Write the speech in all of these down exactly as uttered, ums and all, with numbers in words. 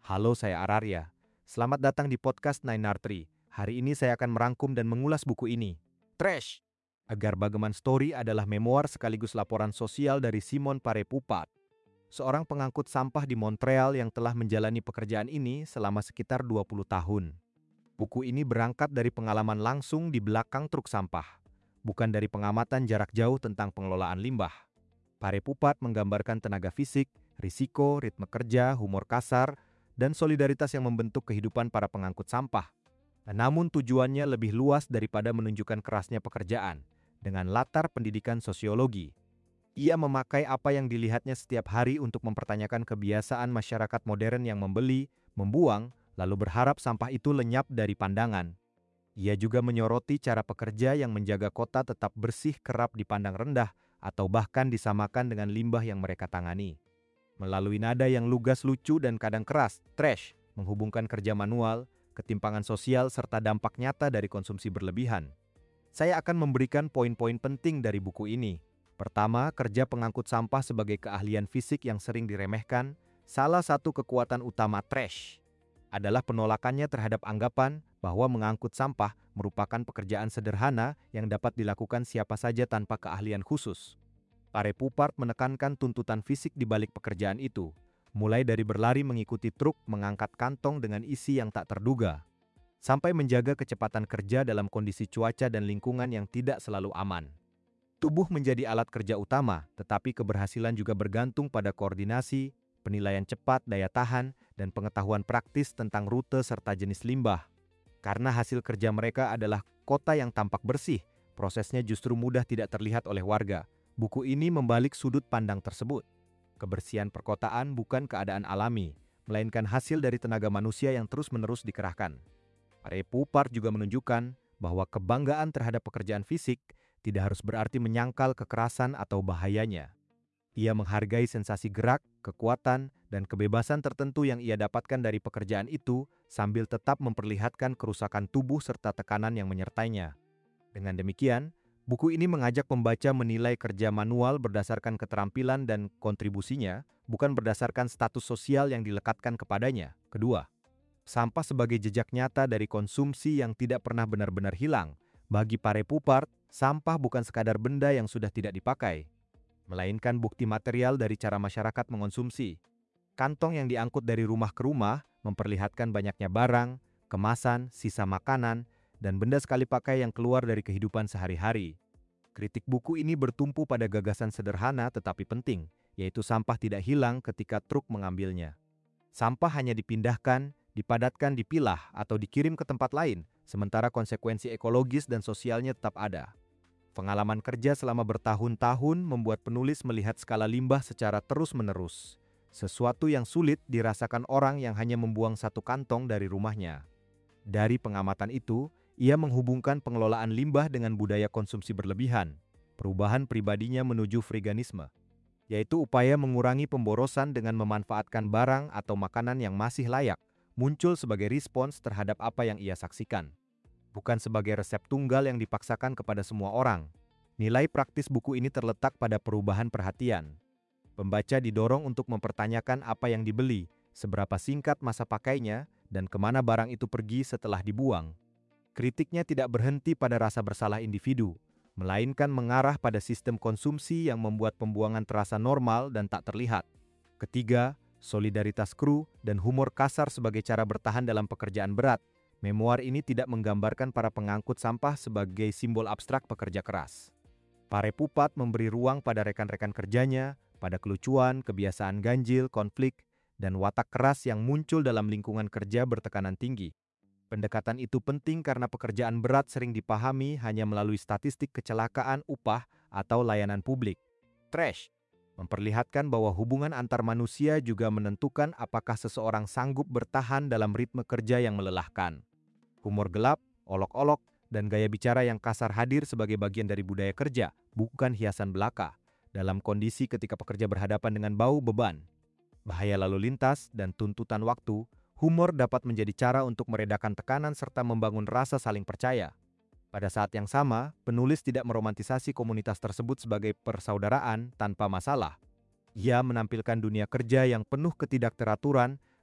Halo, saya Ararya. Selamat datang di podcast Nine R Tree. Hari ini saya akan merangkum dan mengulas buku ini. Trash! Agar Bagaman Story adalah memoir sekaligus laporan sosial dari Simon Parepupat, seorang pengangkut sampah di Montreal yang telah menjalani pekerjaan ini selama sekitar dua puluh tahun. Buku ini berangkat dari pengalaman langsung di belakang truk sampah, bukan dari pengamatan jarak jauh tentang pengelolaan limbah. Parepupat menggambarkan tenaga fisik, risiko, ritme kerja, humor kasar, dan solidaritas yang membentuk kehidupan para pengangkut sampah. Namun tujuannya lebih luas daripada menunjukkan kerasnya pekerjaan, dengan latar pendidikan sosiologi. Ia memakai apa yang dilihatnya setiap hari untuk mempertanyakan kebiasaan masyarakat modern yang membeli, membuang, lalu berharap sampah itu lenyap dari pandangan. Ia juga menyoroti cara pekerja yang menjaga kota tetap bersih kerap dipandang rendah atau bahkan disamakan dengan limbah yang mereka tangani. Melalui nada yang lugas, lucu, dan kadang keras, Trash menghubungkan kerja manual, ketimpangan sosial, serta dampak nyata dari konsumsi berlebihan. Saya akan memberikan poin-poin penting dari buku ini. Pertama, kerja pengangkut sampah sebagai keahlian fisik yang sering diremehkan. Salah satu kekuatan utama Trash adalah penolakannya terhadap anggapan bahwa mengangkut sampah merupakan pekerjaan sederhana yang dapat dilakukan siapa saja tanpa keahlian khusus. Parepupat menekankan tuntutan fisik di balik pekerjaan itu, mulai dari berlari mengikuti truk mengangkat kantong dengan isi yang tak terduga, sampai menjaga kecepatan kerja dalam kondisi cuaca dan lingkungan yang tidak selalu aman. Tubuh menjadi alat kerja utama, tetapi keberhasilan juga bergantung pada koordinasi, penilaian cepat, daya tahan, dan pengetahuan praktis tentang rute serta jenis limbah. Karena hasil kerja mereka adalah kota yang tampak bersih, prosesnya justru mudah tidak terlihat oleh warga. Buku ini membalik sudut pandang tersebut. Kebersihan perkotaan bukan keadaan alami, melainkan hasil dari tenaga manusia yang terus-menerus dikerahkan. Parepupat juga menunjukkan bahwa kebanggaan terhadap pekerjaan fisik tidak harus berarti menyangkal kekerasan atau bahayanya. Ia menghargai sensasi gerak, kekuatan, dan kebebasan tertentu yang ia dapatkan dari pekerjaan itu sambil tetap memperlihatkan kerusakan tubuh serta tekanan yang menyertainya. Dengan demikian, buku ini mengajak pembaca menilai kerja manual berdasarkan keterampilan dan kontribusinya, bukan berdasarkan status sosial yang dilekatkan kepadanya. Kedua, sampah sebagai jejak nyata dari konsumsi yang tidak pernah benar-benar hilang. Bagi Parepupat, sampah bukan sekadar benda yang sudah tidak dipakai, melainkan bukti material dari cara masyarakat mengonsumsi. Kantong yang diangkut dari rumah ke rumah memperlihatkan banyaknya barang, kemasan, sisa makanan, dan benda sekali pakai yang keluar dari kehidupan sehari-hari. Kritik buku ini bertumpu pada gagasan sederhana tetapi penting, yaitu sampah tidak hilang ketika truk mengambilnya. Sampah hanya dipindahkan, dipadatkan, dipilah, atau dikirim ke tempat lain, sementara konsekuensi ekologis dan sosialnya tetap ada. Pengalaman kerja selama bertahun-tahun membuat penulis melihat skala limbah secara terus-menerus, sesuatu yang sulit dirasakan orang yang hanya membuang satu kantong dari rumahnya. Dari pengamatan itu, ia menghubungkan pengelolaan limbah dengan budaya konsumsi berlebihan, perubahan pribadinya menuju veganisme, yaitu upaya mengurangi pemborosan dengan memanfaatkan barang atau makanan yang masih layak, muncul sebagai respons terhadap apa yang ia saksikan. Bukan sebagai resep tunggal yang dipaksakan kepada semua orang. Nilai praktis buku ini terletak pada perubahan perhatian. Pembaca didorong untuk mempertanyakan apa yang dibeli, seberapa singkat masa pakainya, dan kemana barang itu pergi setelah dibuang. Kritiknya tidak berhenti pada rasa bersalah individu, melainkan mengarah pada sistem konsumsi yang membuat pembuangan terasa normal dan tak terlihat. Ketiga, solidaritas kru dan humor kasar sebagai cara bertahan dalam pekerjaan berat. Memoir ini tidak menggambarkan para pengangkut sampah sebagai simbol abstrak pekerja keras. Parepupat memberi ruang pada rekan-rekan kerjanya, pada kelucuan, kebiasaan ganjil, konflik, dan watak keras yang muncul dalam lingkungan kerja bertekanan tinggi. Pendekatan itu penting karena pekerjaan berat sering dipahami hanya melalui statistik kecelakaan, upah, atau layanan publik. Trash memperlihatkan bahwa hubungan antar manusia juga menentukan apakah seseorang sanggup bertahan dalam ritme kerja yang melelahkan. Humor gelap, olok-olok, dan gaya bicara yang kasar hadir sebagai bagian dari budaya kerja, bukan hiasan belaka, dalam kondisi ketika pekerja berhadapan dengan bau beban, bahaya lalu lintas, dan tuntutan waktu. Humor dapat menjadi cara untuk meredakan tekanan serta membangun rasa saling percaya. Pada saat yang sama, penulis tidak meromantisasi komunitas tersebut sebagai persaudaraan tanpa masalah. Ia menampilkan dunia kerja yang penuh ketidakteraturan,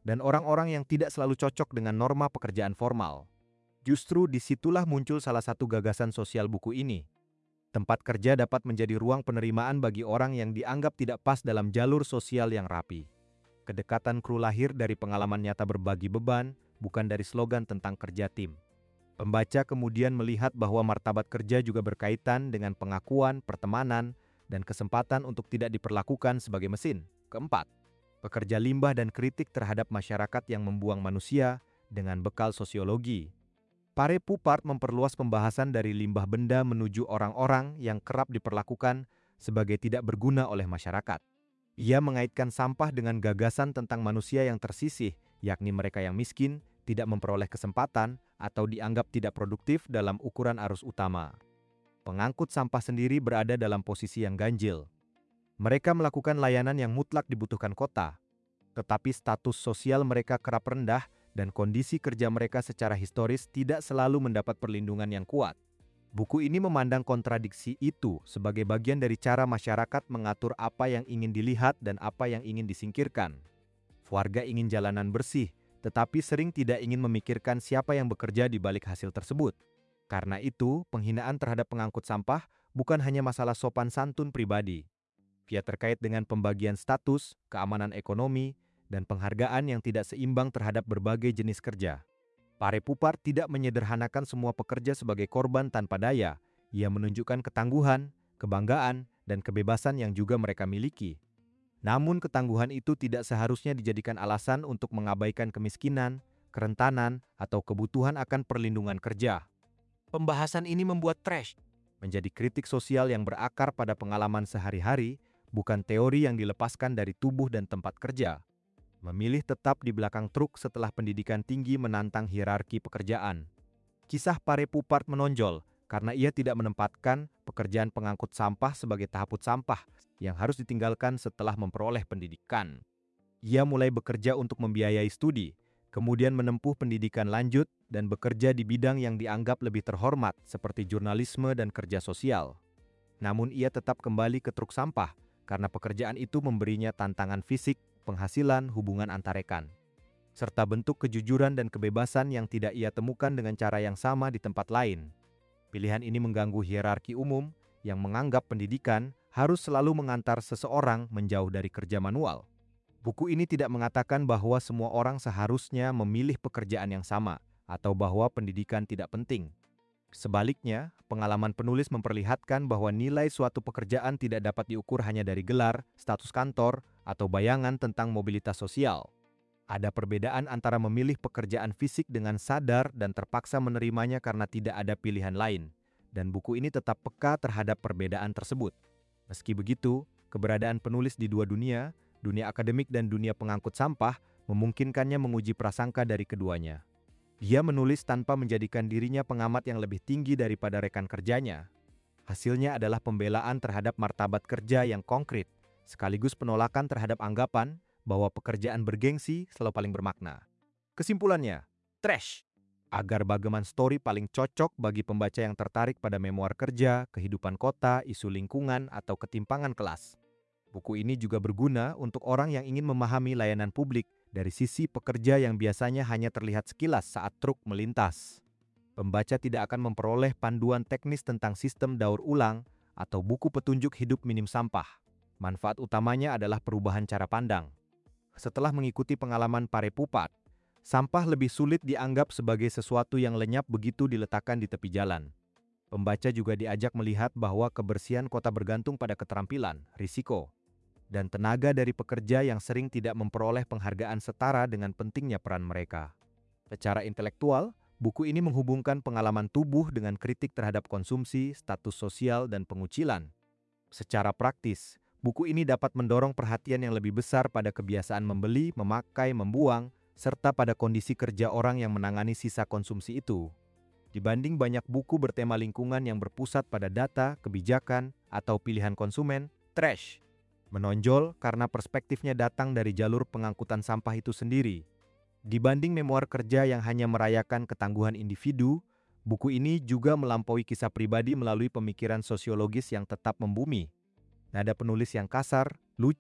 dan orang-orang yang tidak selalu cocok dengan norma pekerjaan formal. Justru disitulah muncul salah satu gagasan sosial buku ini. Tempat kerja dapat menjadi ruang penerimaan bagi orang yang dianggap tidak pas dalam jalur sosial yang rapi. Kedekatan kru lahir dari pengalaman nyata berbagi beban, bukan dari slogan tentang kerja tim. Pembaca kemudian melihat bahwa martabat kerja juga berkaitan dengan pengakuan, pertemanan, dan kesempatan untuk tidak diperlakukan sebagai mesin. Keempat, pekerja limbah dan kritik terhadap masyarakat yang membuang manusia dengan bekal sosiologi. Pare Pupart memperluas pembahasan dari limbah benda menuju orang-orang yang kerap diperlakukan sebagai tidak berguna oleh masyarakat. Ia mengaitkan sampah dengan gagasan tentang manusia yang tersisih, yakni mereka yang miskin, tidak memperoleh kesempatan, atau dianggap tidak produktif dalam ukuran arus utama. Pengangkut sampah sendiri berada dalam posisi yang ganjil. Mereka melakukan layanan yang mutlak dibutuhkan kota, tetapi status sosial mereka kerap rendah dan kondisi kerja mereka secara historis tidak selalu mendapat perlindungan yang kuat. Buku ini memandang kontradiksi itu sebagai bagian dari cara masyarakat mengatur apa yang ingin dilihat dan apa yang ingin disingkirkan. Warga ingin jalanan bersih, tetapi sering tidak ingin memikirkan siapa yang bekerja di balik hasil tersebut. Karena itu, penghinaan terhadap pengangkut sampah bukan hanya masalah sopan santun pribadi. Ia terkait dengan pembagian status, keamanan ekonomi, dan penghargaan yang tidak seimbang terhadap berbagai jenis kerja. Pare Pupart tidak menyederhanakan semua pekerja sebagai korban tanpa daya. Ia menunjukkan ketangguhan, kebanggaan, dan kebebasan yang juga mereka miliki. Namun ketangguhan itu tidak seharusnya dijadikan alasan untuk mengabaikan kemiskinan, kerentanan, atau kebutuhan akan perlindungan kerja. Pembahasan ini membuat Trash menjadi kritik sosial yang berakar pada pengalaman sehari-hari, bukan teori yang dilepaskan dari tubuh dan tempat kerja. Memilih tetap di belakang truk setelah pendidikan tinggi menantang hierarki pekerjaan. Kisah Pare Pupart menonjol karena ia tidak menempatkan pekerjaan pengangkut sampah sebagai tahaput sampah yang harus ditinggalkan setelah memperoleh pendidikan. Ia mulai bekerja untuk membiayai studi, kemudian menempuh pendidikan lanjut dan bekerja di bidang yang dianggap lebih terhormat seperti jurnalisme dan kerja sosial. Namun ia tetap kembali ke truk sampah karena pekerjaan itu memberinya tantangan fisik, penghasilan, hubungan antar rekan, serta bentuk kejujuran dan kebebasan yang tidak ia temukan dengan cara yang sama di tempat lain. Pilihan ini mengganggu hierarki umum yang menganggap pendidikan harus selalu mengantar seseorang menjauh dari kerja manual. Buku ini tidak mengatakan bahwa semua orang seharusnya memilih pekerjaan yang sama atau bahwa pendidikan tidak penting. Sebaliknya, pengalaman penulis memperlihatkan bahwa nilai suatu pekerjaan tidak dapat diukur hanya dari gelar, status kantor, atau bayangan tentang mobilitas sosial. Ada perbedaan antara memilih pekerjaan fisik dengan sadar dan terpaksa menerimanya karena tidak ada pilihan lain, dan buku ini tetap peka terhadap perbedaan tersebut. Meski begitu, keberadaan penulis di dua dunia, dunia akademik dan dunia pengangkut sampah, memungkinkannya menguji prasangka dari keduanya. Dia menulis tanpa menjadikan dirinya pengamat yang lebih tinggi daripada rekan kerjanya. Hasilnya adalah pembelaan terhadap martabat kerja yang konkret, sekaligus penolakan terhadap anggapan bahwa pekerjaan bergengsi selalu paling bermakna. Kesimpulannya, Trash, Agar Bageman Story paling cocok bagi pembaca yang tertarik pada memoir kerja, kehidupan kota, isu lingkungan, atau ketimpangan kelas. Buku ini juga berguna untuk orang yang ingin memahami layanan publik dari sisi pekerja yang biasanya hanya terlihat sekilas saat truk melintas. Pembaca tidak akan memperoleh panduan teknis tentang sistem daur ulang atau buku petunjuk hidup minim sampah. Manfaat utamanya adalah perubahan cara pandang. Setelah mengikuti pengalaman Pare Pupart, sampah lebih sulit dianggap sebagai sesuatu yang lenyap begitu diletakkan di tepi jalan. Pembaca juga diajak melihat bahwa kebersihan kota bergantung pada keterampilan, risiko, dan tenaga dari pekerja yang sering tidak memperoleh penghargaan setara dengan pentingnya peran mereka. Secara intelektual, buku ini menghubungkan pengalaman tubuh dengan kritik terhadap konsumsi, status sosial, dan pengucilan. Secara praktis, buku ini dapat mendorong perhatian yang lebih besar pada kebiasaan membeli, memakai, membuang, serta pada kondisi kerja orang yang menangani sisa konsumsi itu. Dibanding banyak buku bertema lingkungan yang berpusat pada data, kebijakan, atau pilihan konsumen, Trash menonjol karena perspektifnya datang dari jalur pengangkutan sampah itu sendiri. Dibanding memoir kerja yang hanya merayakan ketangguhan individu, buku ini juga melampaui kisah pribadi melalui pemikiran sosiologis yang tetap membumi. Nada penulis yang kasar, lucu,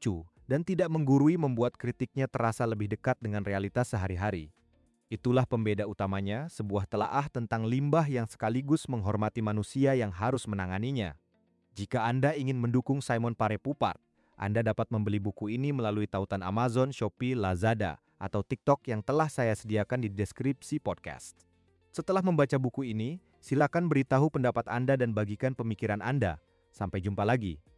dan tidak menggurui membuat kritiknya terasa lebih dekat dengan realitas sehari-hari. Itulah pembeda utamanya, sebuah telaah tentang limbah yang sekaligus menghormati manusia yang harus menanganinya. Jika Anda ingin mendukung Simon Parepupart, Anda dapat membeli buku ini melalui tautan Amazon, Shopee, Lazada, atau TikTok yang telah saya sediakan di deskripsi podcast. Setelah membaca buku ini, silakan beritahu pendapat Anda dan bagikan pemikiran Anda. Sampai jumpa lagi.